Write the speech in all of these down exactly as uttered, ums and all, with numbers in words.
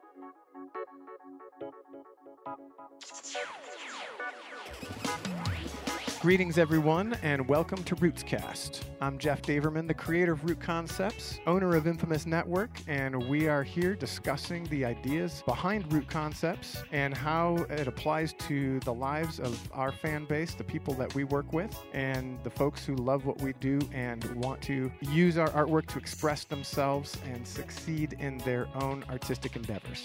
Greetings, everyone, and welcome to Rootscast. I'm Jeff Daverman, the creator of Root Concepts, owner of Infamous Network, and we are here discussing the ideas behind Root Concepts and how it applies to the lives of our fan base, the people that we work with, and the folks who love what we do and want to use our artwork to express themselves and succeed in their own artistic endeavors.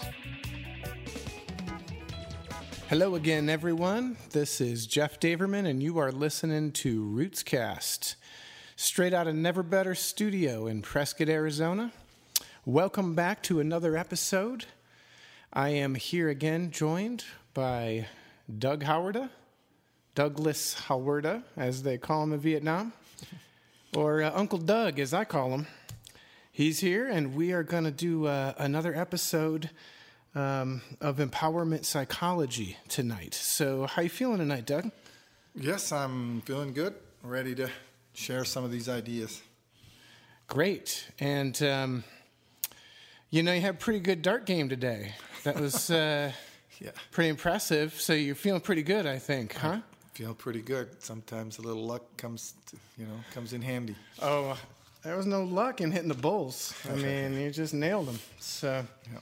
Hello again, everyone. This is Jeff Daverman, and you are listening to Rootscast, straight out of Never Better Studio in Prescott, Arizona. Welcome back to another episode. I am here again, joined by Doug Howarda, Douglas Howarda, as they call him in Vietnam, or uh, Uncle Doug, as I call him. He's here, and we are going to do uh, another episode Um, of empowerment psychology tonight. So how you feeling tonight, Doug? Yes, I'm feeling good. Ready to share some of these ideas. Great. And, um, you know, you had a pretty good dart game today. That was uh, yeah. pretty impressive. So you're feeling pretty good, I think, huh? I feel pretty good. Sometimes a little luck comes, to, you know, comes in handy. Oh, there was no luck in hitting the bulls. I mean, you just nailed them. So... Yeah.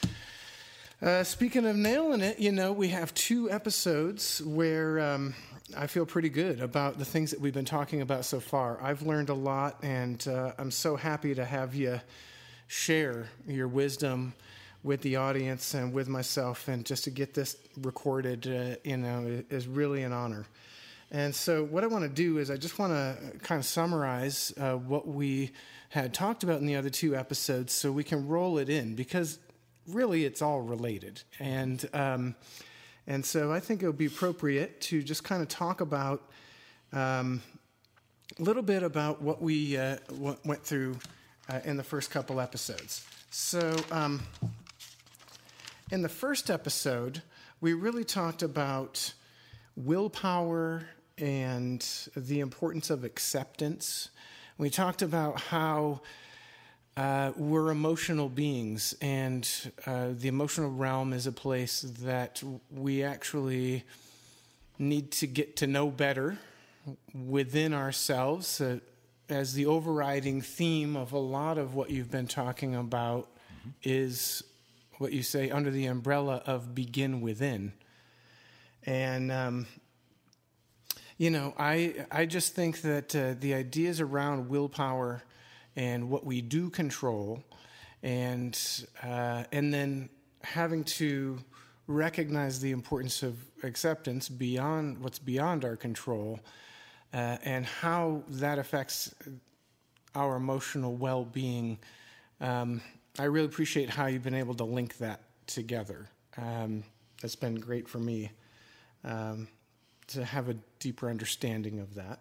Uh, speaking of nailing it, you know, we have two episodes where um, I feel pretty good about the things that we've been talking about so far. I've learned a lot, and uh, I'm so happy to have you share your wisdom with the audience and with myself, and just to get this recorded, uh, you know, is really an honor. And so what I want to do is I just want to kind of summarize uh, what we had talked about in the other two episodes so we can roll it in, because really, it's all related. And um, and so I think it would be appropriate to just kind of talk about um, a little bit about what we uh, w- went through uh, in the first couple episodes. So um, in the first episode, we really talked about willpower and the importance of acceptance. We talked about how Uh, we're emotional beings, and uh, the emotional realm is a place that we actually need to get to know better within ourselves, uh, as the overriding theme of a lot of what you've been talking about mm-hmm. is what you say under the umbrella of begin within. And, um, you know, I, I just think that uh, the ideas around willpower and what we do control, and uh, and then having to recognize the importance of acceptance beyond what's beyond our control, uh, and how that affects our emotional well-being. Um, I really appreciate how you've been able to link that together. Um, it's been great for me um, to have a deeper understanding of that.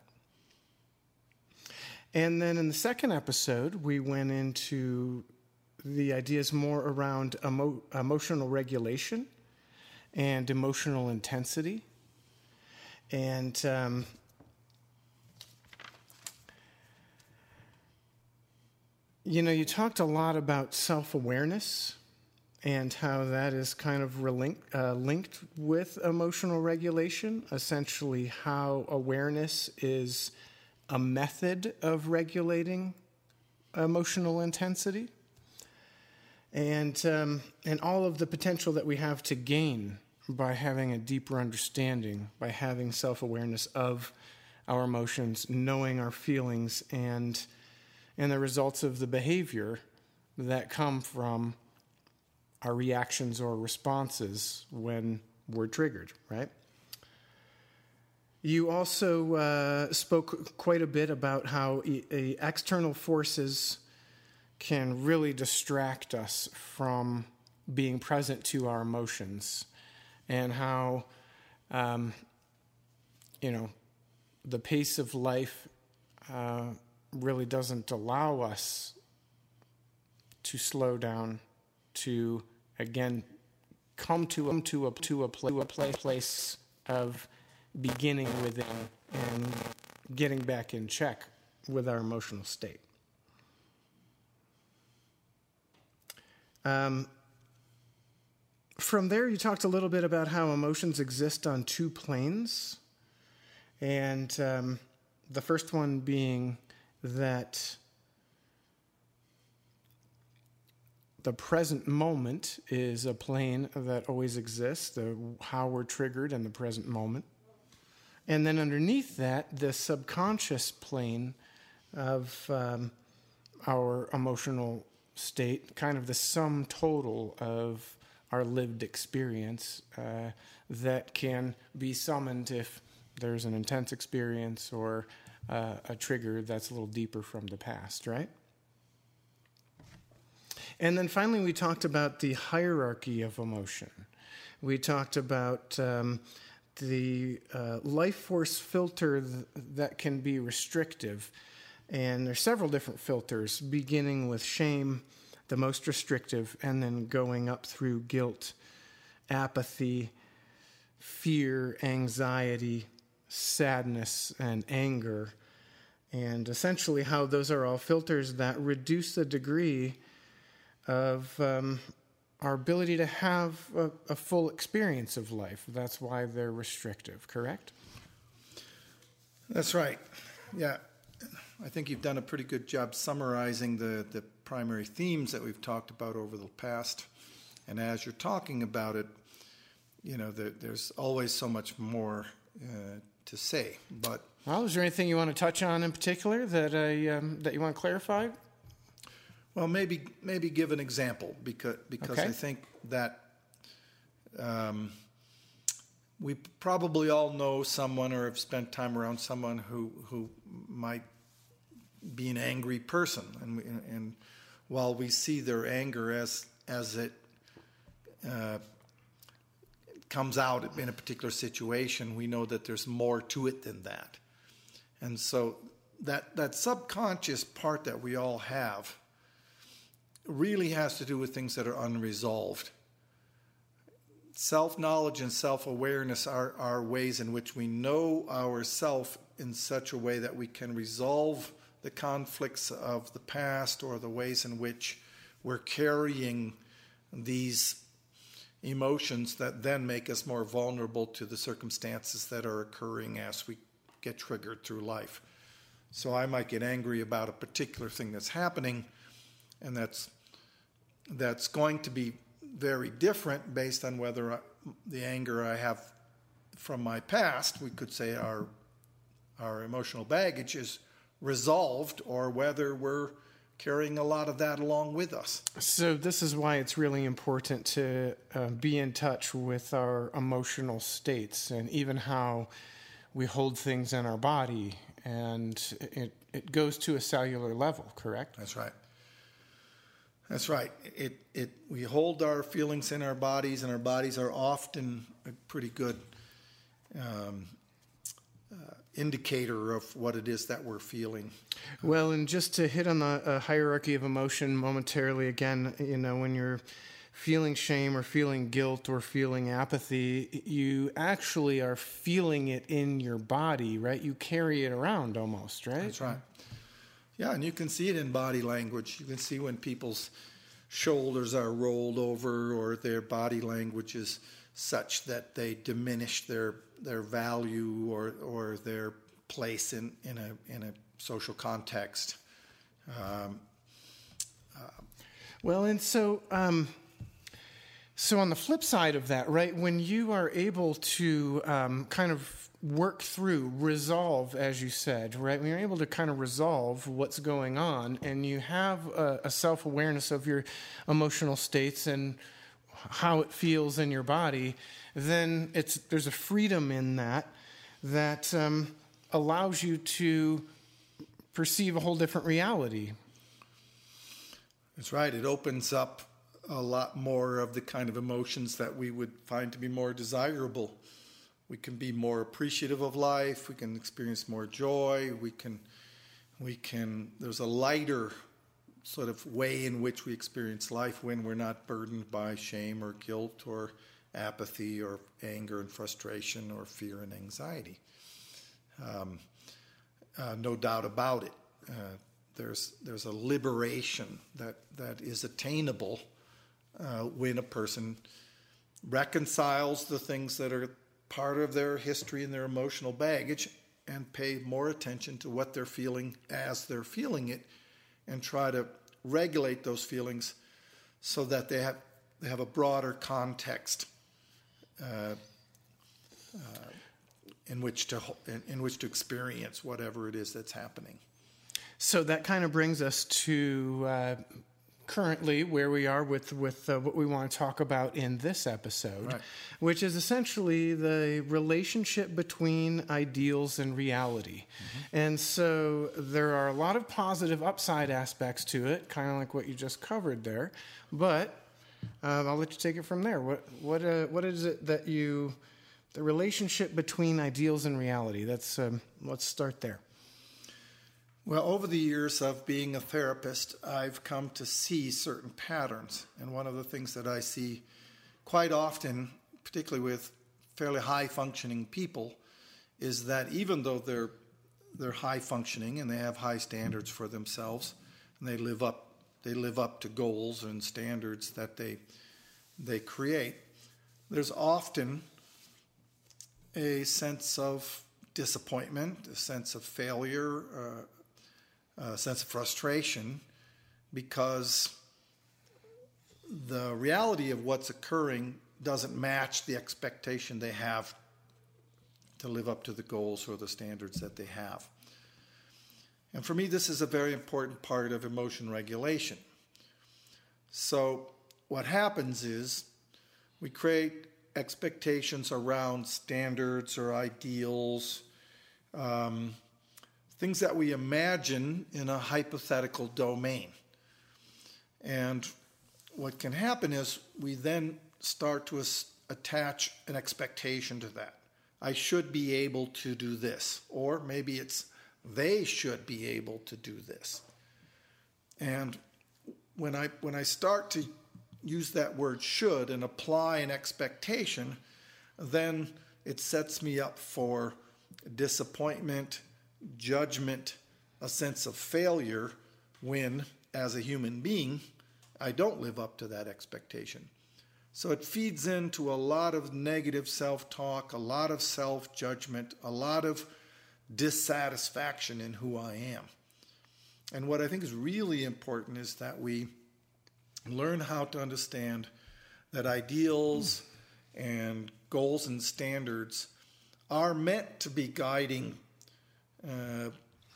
And then in the second episode, we went into the ideas more around emo- emotional regulation and emotional intensity. And um, you know, you talked a lot about self-awareness and how that is kind of relink- uh, linked with emotional regulation, essentially how awareness is a method of regulating emotional intensity, and um, and all of the potential that we have to gain by having a deeper understanding, by having self-awareness of our emotions, knowing our feelings, and and the results of the behavior that come from our reactions or responses when we're triggered, right? You also uh, spoke quite a bit about how e- e- external forces can really distract us from being present to our emotions, and how, um, you know, the pace of life uh, really doesn't allow us to slow down, to, again, come to a, to a, to a, to a place of beginning within and getting back in check with our emotional state. Um, from there, you talked a little bit about how emotions exist on two planes. And um, the first one being that the present moment is a plane that always exists, the, how we're triggered in the present moment. And then underneath that, the subconscious plane of um, our emotional state, kind of the sum total of our lived experience uh, that can be summoned if there's an intense experience or uh, a trigger that's a little deeper from the past, right? And then finally, we talked about the hierarchy of emotion. We talked about um, the uh, life force filter th- that can be restrictive. And there's several different filters, beginning with shame, the most restrictive, and then going up through guilt, apathy, fear, anxiety, sadness, and anger. And essentially how those are all filters that reduce the degree of um, our ability to have a, a full experience of life. That's why they're restrictive, correct? That's right. Yeah. I think you've done a pretty good job summarizing the, the primary themes that we've talked about over the past. And as you're talking about it, you know, there, there's always so much more uh, to say. But well, is there anything you want to touch on in particular that I um, that you want to clarify? Well, maybe maybe give an example because because okay. I think that um, we probably all know someone or have spent time around someone who who might be an angry person, and we, and while we see their anger as as it uh, comes out in a particular situation, we know that there's more to it than that, and so that that subconscious part that we all have really has to do with things that are unresolved. Self-knowledge and self-awareness are, are ways in which we know ourself in such a way that we can resolve the conflicts of the past or the ways in which we're carrying these emotions that then make us more vulnerable to the circumstances that are occurring as we get triggered through life. So I might get angry about a particular thing that's happening, and that's that's going to be very different based on whether I, the anger I have from my past, we could say our our emotional baggage is resolved, or whether we're carrying a lot of that along with us. So this is why it's really important to uh, be in touch with our emotional states and even how we hold things in our body, and it, it goes to a cellular level, correct? That's right. That's right. It it we hold our feelings in our bodies, and our bodies are often a pretty good um, uh, indicator of what it is that we're feeling. Well, and just to hit on the uh, hierarchy of emotion momentarily again, you know, when you're feeling shame or feeling guilt or feeling apathy, you actually are feeling it in your body, right? You carry it around almost, right? That's right. Yeah, and you can see it in body language. You can see when people's shoulders are rolled over or their body language is such that they diminish their their value or or their place in, in a in a social context. Um, uh, well, and so um, so on the flip side of that, right, when you are able to um, kind of work through, resolve, as you said, right? When you're able to kind of resolve what's going on and you have a, a self-awareness of your emotional states and how it feels in your body, then it's there's a freedom in that that um, allows you to perceive a whole different reality. That's right. It opens up a lot more of the kind of emotions that we would find to be more desirable. We can be more appreciative of life. We can experience more joy. We can, we can. There's a lighter sort of way in which we experience life when we're not burdened by shame or guilt or apathy or anger and frustration or fear and anxiety. Um, uh, no doubt about it. Uh, there's there's a liberation that that is attainable uh, when a person reconciles the things that are part of their history and their emotional baggage, and pay more attention to what they're feeling as they're feeling it, and try to regulate those feelings so that they have they have a broader context uh, uh, in which to in, in which to experience whatever it is that's happening. So that kind of brings us to uh, currently where we are with with uh, what we want to talk about in this episode, right, which is essentially the relationship between ideals and reality. Mm-hmm. And so there are a lot of positive upside aspects to it, kind of like what you just covered there. But uh, I'll let you take it from there. What what uh, what is it that you the relationship between ideals and reality? That's um, let's start there. Well, over the years of being a therapist, I've come to see certain patterns. And one of the things that I see quite often, particularly with fairly high-functioning people, is that even though they're they're high-functioning and they have high standards for themselves, and they live up they live up to goals and standards that they they create, there's often a sense of disappointment, a sense of failure, uh, a sense of frustration, because the reality of what's occurring doesn't match the expectation they have to live up to the goals or the standards that they have. And for me, this is a very important part of emotion regulation. So what happens is we create expectations around standards or ideals, um, things that we imagine in a hypothetical domain. And what can happen is we then start to as- attach an expectation to that. I should be able to do this. Or maybe it's they should be able to do this. And when I when I start to use that word should and apply an expectation, then it sets me up for disappointment, judgment, a sense of failure when, as a human being, I don't live up to that expectation. So it feeds into a lot of negative self-talk, a lot of self-judgment, a lot of dissatisfaction in who I am. And what I think is really important is that we learn how to understand that ideals and goals and standards are meant to be guiding uh,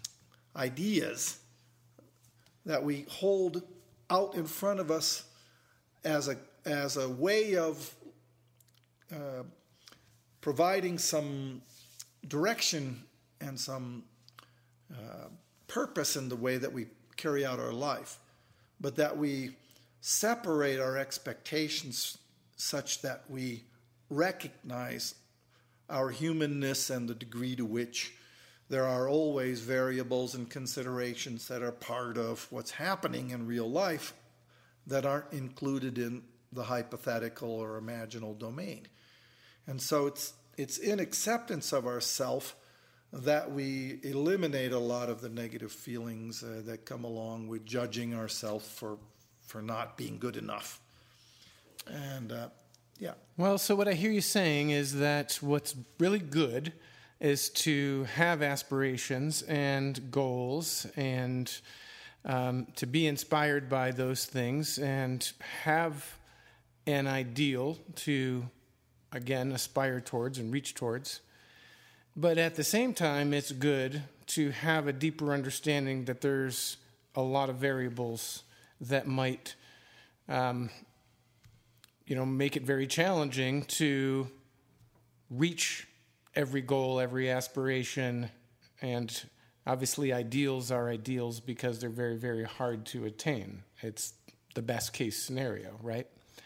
ideas that we hold out in front of us as a as a way of uh, providing some direction and some uh, purpose in the way that we carry out our life, but that we separate our expectations such that we recognize our humanness and the degree to which there are always variables and considerations that are part of what's happening in real life that aren't included in the hypothetical or imaginal domain. And so it's it's in acceptance of ourself that we eliminate a lot of the negative feelings uh, that come along with judging ourselves for for not being good enough. And uh, yeah. Well, so what I hear you saying is that what's really good is to have aspirations and goals and um, to be inspired by those things and have an ideal to, again, aspire towards and reach towards. But at the same time, it's good to have a deeper understanding that there's a lot of variables that might, um, you know, make it very challenging to reach every goal, every aspiration, and obviously ideals are ideals because they're very, very hard to attain. It's the best case scenario, right?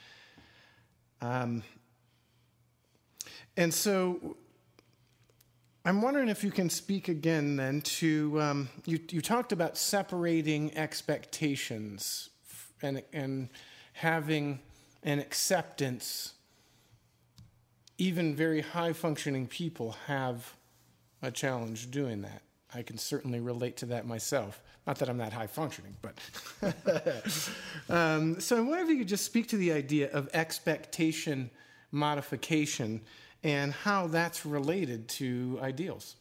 Um, and so I'm wondering if you can speak again then to, um, you, you talked about separating expectations and, and having an acceptance. Even very high-functioning people have a challenge doing that. I can certainly relate to that myself. Not that I'm that high-functioning, but... um, so I wonder if you could just speak to the idea of expectation modification and how that's related to ideals.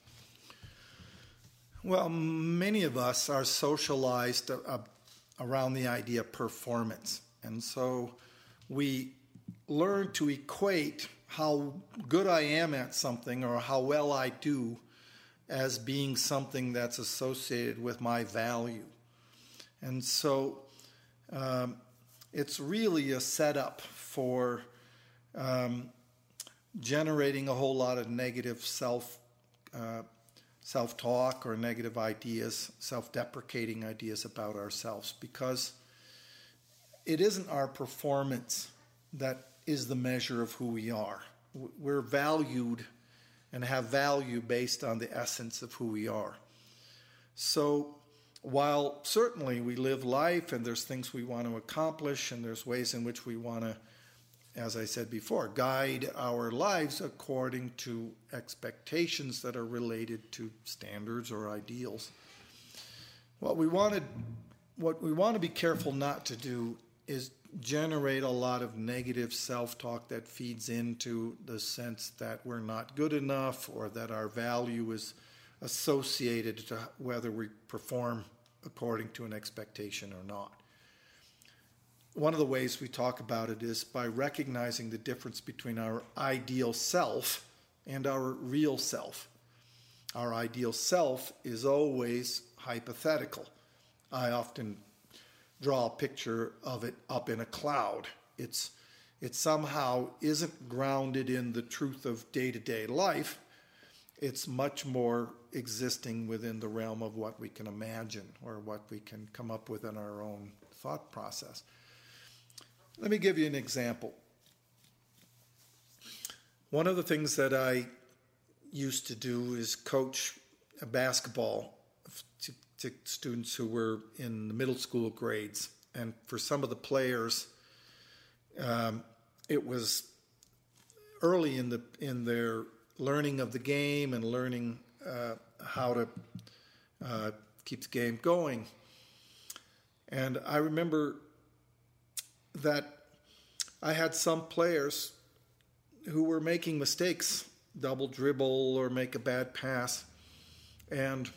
Well, many of us are socialized uh, around the idea of performance. And so we learn to equate how good I am at something or how well I do as being something that's associated with my value. And so um, it's really a setup for um, generating a whole lot of negative self uh, self-talk or negative ideas, self-deprecating ideas about ourselves, because it isn't our performance that is the measure of who we are. We're valued and have value based on the essence of who we are. So while certainly we live life and there's things we want to accomplish and there's ways in which we want to, as I said before, guide our lives according to expectations that are related to standards or ideals, what we want to, what we want to be careful not to do is generate a lot of negative self-talk that feeds into the sense that we're not good enough or that our value is associated to whether we perform according to an expectation or not. One of the ways we talk about it is by recognizing the difference between our ideal self and our real self. Our ideal self is always hypothetical. I often draw a picture of it up in a cloud. It's it somehow isn't grounded in the truth of day-to-day life. It's much more existing within the realm of what we can imagine or what we can come up with in our own thought process. Let me give you an example. One of the things that I used to do is coach a basketball to, to students who were in the middle school grades. And for some of the players, um, it was early in the in their learning of the game and learning uh, how to uh, keep the game going. And I remember that I had some players who were making mistakes, double dribble or make a bad pass, and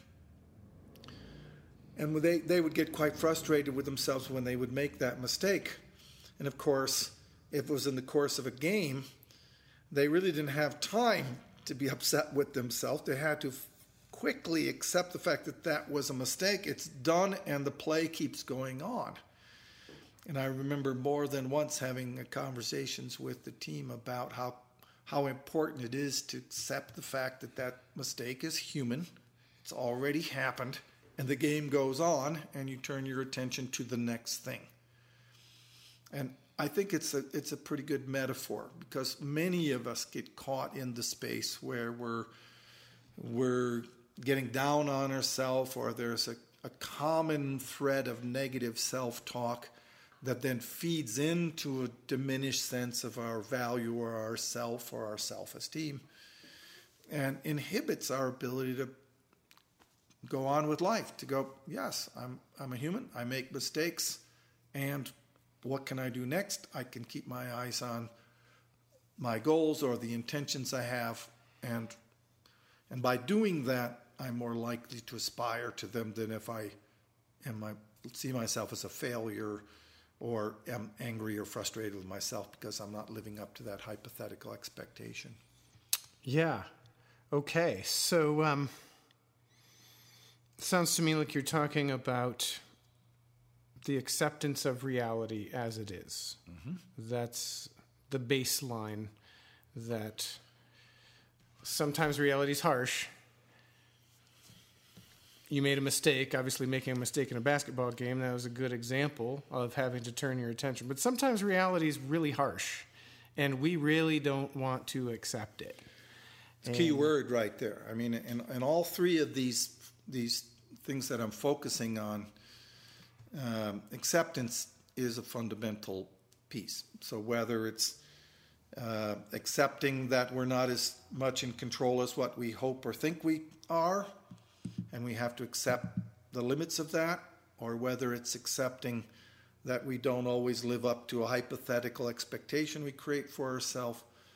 and they, they would get quite frustrated with themselves when they would make that mistake. And of course, if it was in the course of a game, they really didn't have time to be upset with themselves. They had to f- quickly accept the fact that that was a mistake. It's done, and the play keeps going on. And I remember more than once having conversations with the team about how how important it is to accept the fact that that mistake is human. It's already happened, and the game goes on, and you turn your attention to the next thing. And I think it's a it's a pretty good metaphor, because many of us get caught in the space where we're we're getting down on ourselves, or there's a, a common thread of negative self-talk that then feeds into a diminished sense of our value or our self or our self-esteem, and inhibits our ability to go on with life, to go, yes, I'm I'm a human, I make mistakes, and what can I do next? I can keep my eyes on my goals or the intentions I have, and and by doing that, I'm more likely to aspire to them than if I am I see myself as a failure or am angry or frustrated with myself because I'm not living up to that hypothetical expectation. Yeah. Okay. So, um, sounds to me like you're talking about the acceptance of reality as it is. Mm-hmm. That's the baseline, that sometimes reality is harsh. You made a mistake. Obviously, making a mistake in a basketball game, that was a good example of having to turn your attention. But sometimes reality is really harsh, and we really don't want to accept it. It's a key word right there. I mean, in, in all three of these these things that I'm focusing on, um, acceptance is a fundamental piece. So whether it's uh, accepting that we're not as much in control as what we hope or think we are, and we have to accept the limits of that, or whether it's accepting that we don't always live up to a hypothetical expectation we create for ourselves,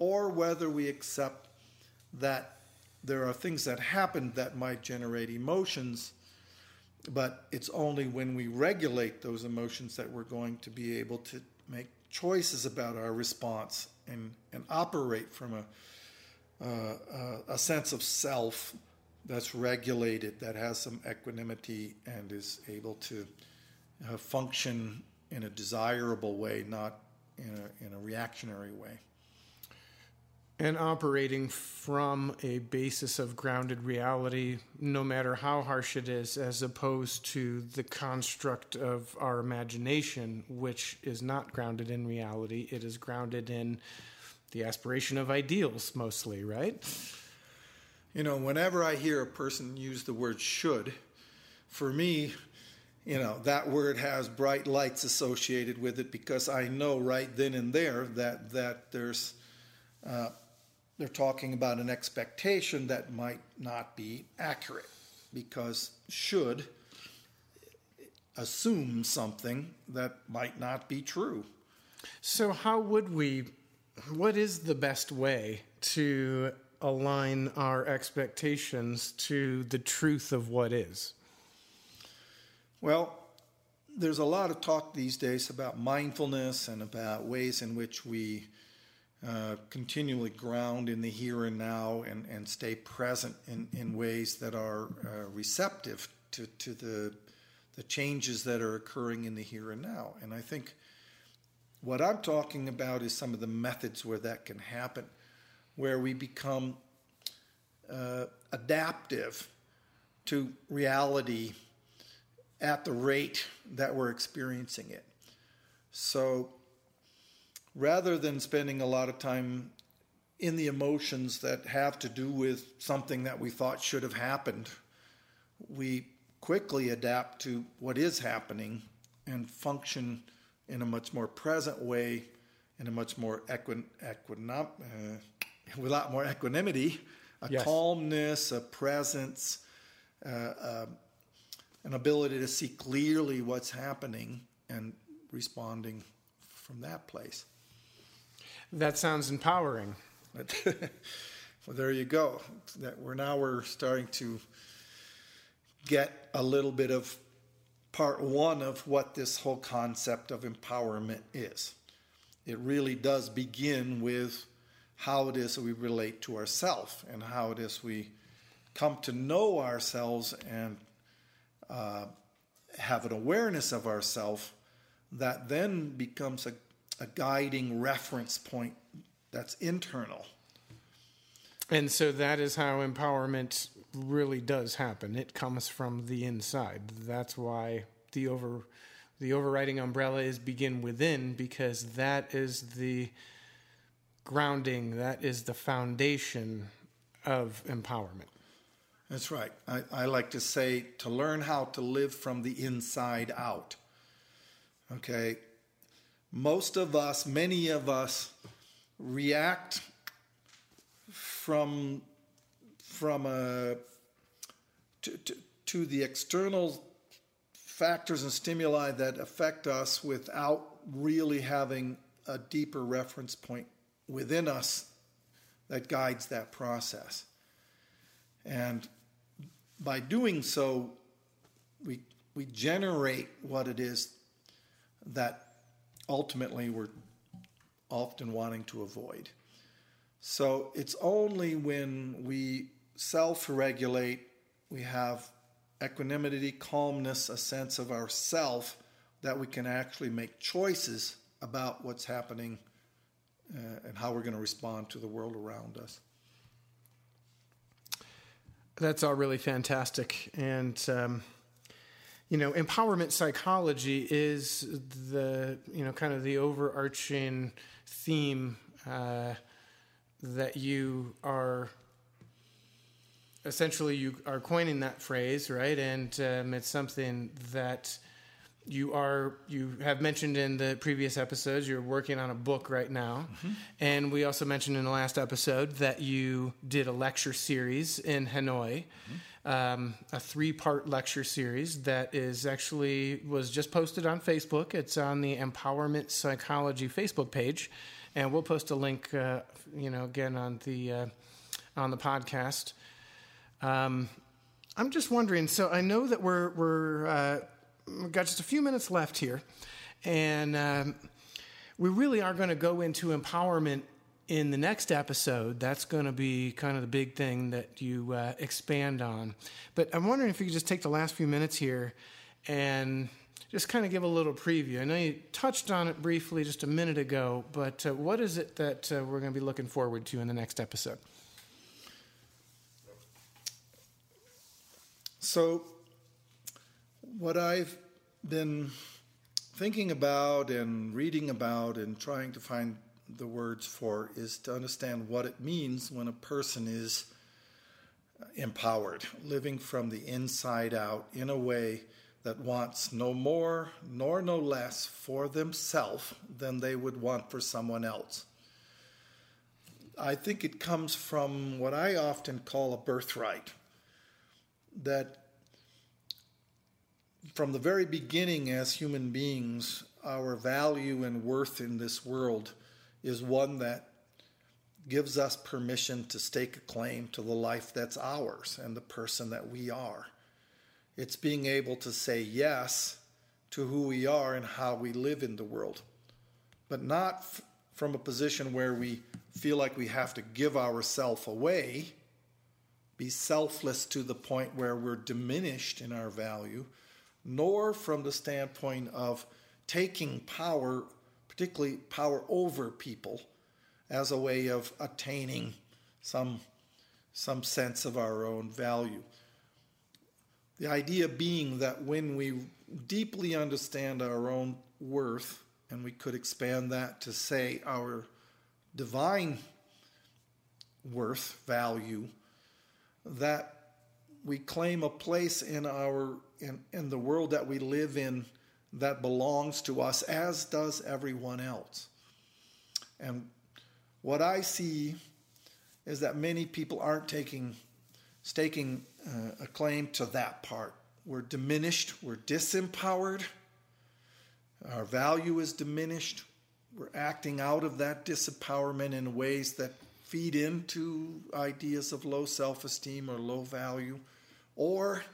or whether we accept that there are things that happen that might generate emotions, but it's only when we regulate those emotions that we're going to be able to make choices about our response and, and operate from a, uh, a sense of self that's regulated, that has some equanimity and is able to uh, function in a desirable way, not in a, in a reactionary way. And operating from a basis of grounded reality, no matter how harsh it is, as opposed to the construct of our imagination, which is not grounded in reality. It is grounded in the aspiration of ideals, mostly, right? You know, whenever I hear a person use the word should, for me, you know, that word has bright lights associated with it, because I know right then and there that, that there's... Uh, They're talking about an expectation that might not be accurate, because should assume something that might not be true. So how would we, what is the best way to align our expectations to the truth of what is? Well, there's a lot of talk these days about mindfulness and about ways in which we Uh, continually ground in the here and now and, and stay present in, in ways that are uh, receptive to, to the, the changes that are occurring in the here and now. And I think what I'm talking about is some of the methods where that can happen, where we become uh, adaptive to reality at the rate that we're experiencing it. So rather than spending a lot of time in the emotions that have to do with something that we thought should have happened, we quickly adapt to what is happening and function in a much more present way, in a much more equin, equinom, uh, with a lot more equanimity, a yes. calmness, a presence, uh, uh, an ability to see clearly what's happening and responding from that place. That sounds empowering. Well, there you go. That we're now we're starting to get a little bit of part one of what this whole concept of empowerment is. It really does begin with how it is that we relate to ourselves and how it is we come to know ourselves and uh, have an awareness of ourselves that then becomes a a guiding reference point that's internal. And so that is how empowerment really does happen. It comes from the inside. That's why the over the overriding umbrella is begin within, because that is the grounding, that is the foundation of empowerment. That's right. I, I like to say to learn how to live from the inside out. Okay. Most of us, many of us, react from from a to, to, to the external factors and stimuli that affect us without really having a deeper reference point within us that guides that process. And by doing so, we we generate what it is that ultimately we're often wanting to avoid. So it's only when we self-regulate, we have equanimity, calmness, a sense of ourself, that we can actually make choices about what's happening uh, and how we're going to respond to the world around us. That's all really fantastic. And um You know, empowerment psychology is the, you know, kind of the overarching theme uh, that you are, essentially you are coining that phrase, right? And um, it's something that you are, you have mentioned in the previous episodes. You're working on a book right now. Mm-hmm. And we also mentioned in the last episode that you did a lecture series in Hanoi. Mm-hmm. Um, a three-part lecture series that is actually was just posted on Facebook. It's on the Empowerment Psychology Facebook page, and we'll post a link, uh, you know, again on the uh, on the podcast. Um, I'm just wondering. So I know that we're we're uh, we've got just a few minutes left here, and um, we really are going to go into empowerment in the next episode. That's going to be kind of the big thing that you uh, expand on. But I'm wondering if you could just take the last few minutes here and just kind of give a little preview. I know you touched on it briefly just a minute ago, but uh, what is it that uh, we're going to be looking forward to in the next episode? So what I've been thinking about and reading about and trying to find the words for is to understand what it means when a person is empowered, living from the inside out in a way that wants no more nor no less for themselves than they would want for someone else. I think it comes from what I often call a birthright, that from the very beginning as human beings, our value and worth in this world is one that gives us permission to stake a claim to the life that's ours and the person that we are. It's being able to say yes to who we are and how we live in the world, but not f- from a position where we feel like we have to give ourselves away, be selfless to the point where we're diminished in our value, nor from the standpoint of taking power, particularly power over people, as a way of attaining some, some sense of our own value. The idea being that when we deeply understand our own worth, and we could expand that to say our divine worth, value, that we claim a place in our in, in the world that we live in that belongs to us, as does everyone else. And what I see is that many people aren't taking, staking uh, a claim to that part. We're diminished, we're disempowered, our value is diminished, we're acting out of that disempowerment in ways that feed into ideas of low self-esteem or low value, or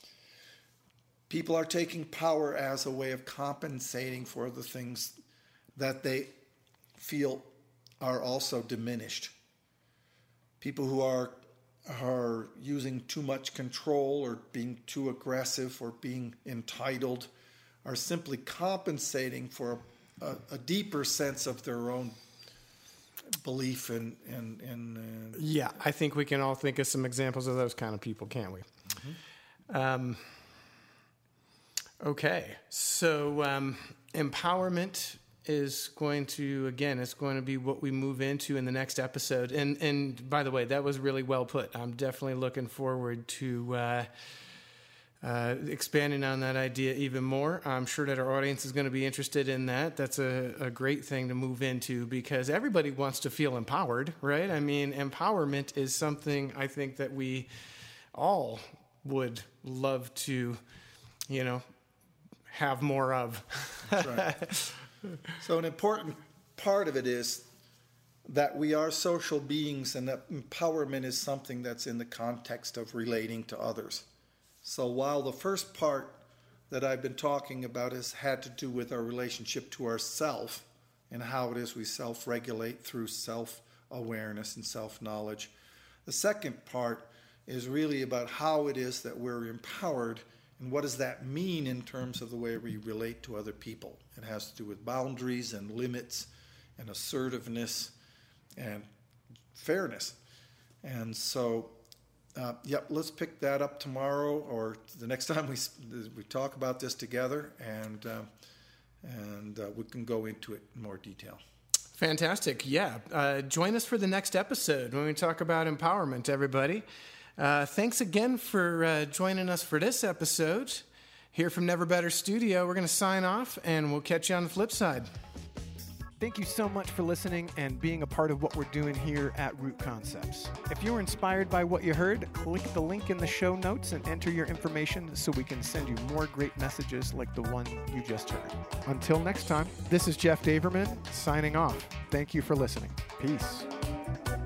people are taking power as a way of compensating for the things that they feel are also diminished. People who are are using too much control or being too aggressive or being entitled are simply compensating for a, a deeper sense of their own belief in... in, in uh, yeah, I think we can all think of some examples of those kind of people, can't we? Mm-hmm. Um Okay, so um, empowerment is going to, again, it's going to be what we move into in the next episode. And and by the way, that was really well put. I'm definitely looking forward to uh, uh, expanding on that idea even more. I'm sure that our audience is going to be interested in that. That's a, a great thing to move into because everybody wants to feel empowered, right? I mean, empowerment is something I think that we all would love to, you know, have more of. That's right. So an important part of it is that we are social beings and that empowerment is something that's in the context of relating to others. So while the first part that I've been talking about has had to do with our relationship to ourself and how it is we self-regulate through self-awareness and self-knowledge, the second part is really about how it is that we're empowered. And what does that mean in terms of the way we relate to other people? It has to do with boundaries and limits and assertiveness and fairness. And so, uh, yep, let's pick that up tomorrow or the next time we we talk about this together, and uh, and uh, we can go into it in more detail. Fantastic. Yeah. Uh, join us for the next episode when we talk about empowerment, everybody. Uh, thanks again for uh, joining us for this episode. Here from Never Better Studio, we're going to sign off, and we'll catch you on the flip side. Thank you so much for listening and being a part of what we're doing here at Root Concepts. If you were inspired by what you heard, click the link in the show notes and enter your information so we can send you more great messages like the one you just heard. Until next time, this is Jeff Daverman signing off. Thank you for listening. Peace.